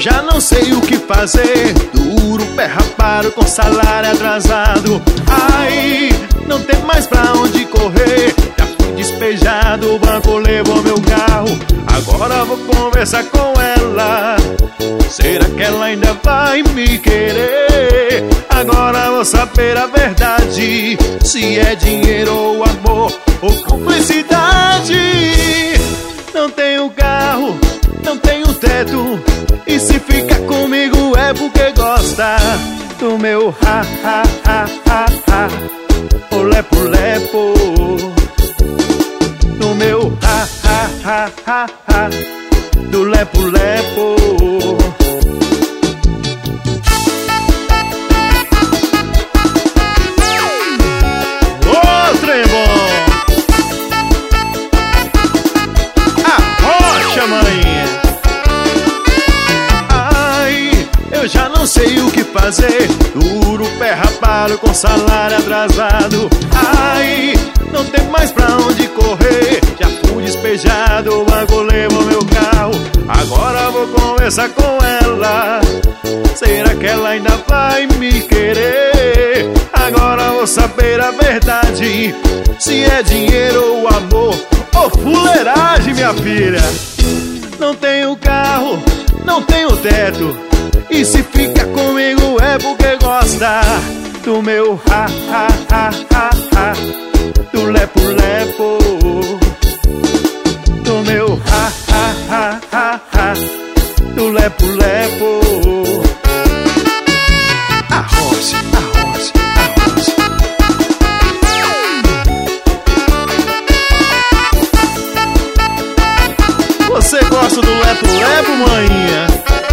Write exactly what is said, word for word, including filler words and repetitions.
já não sei o que fazer. Duro, pé rapado, com salário atrasado. Ai, não tem mais pra onde correr. Já fui despejado, o banco levou meu carro. Agora vou conversar com ela. Será que ela ainda vai me querer? Agora vou saber a verdade, se é dinheiro ou amor ou cumplicidade. Não tenho carro, não tenho teto, e se fica comigo é porque gosta do meu ha ha ha ha ha, o lepo lepo. Do meu ha ha ha ha ha, do lepo lepo. Ô, trem bom! Arrocha, mãe! Ai, eu já não sei o que fazer. Duro, pé rapado, com salário atrasado. Ai, não tem mais pra onde correr. Já fui despejado, o banco levou meu carro. Agora vou conversar com ela. Será que ela ainda vai me querer? Agora vou saber a verdade, se é dinheiro ou amor ou fuleiragem, minha filha. Não tenho carro, não tenho teto, e se fica comigo é porque gosta do meu ha ha ha ha ha, do lepo lepo. Do meu ha ha ha ha ha, do lepo lepo. Arroz, arroz, arroz. Você gosta do lepo lepo, maninha?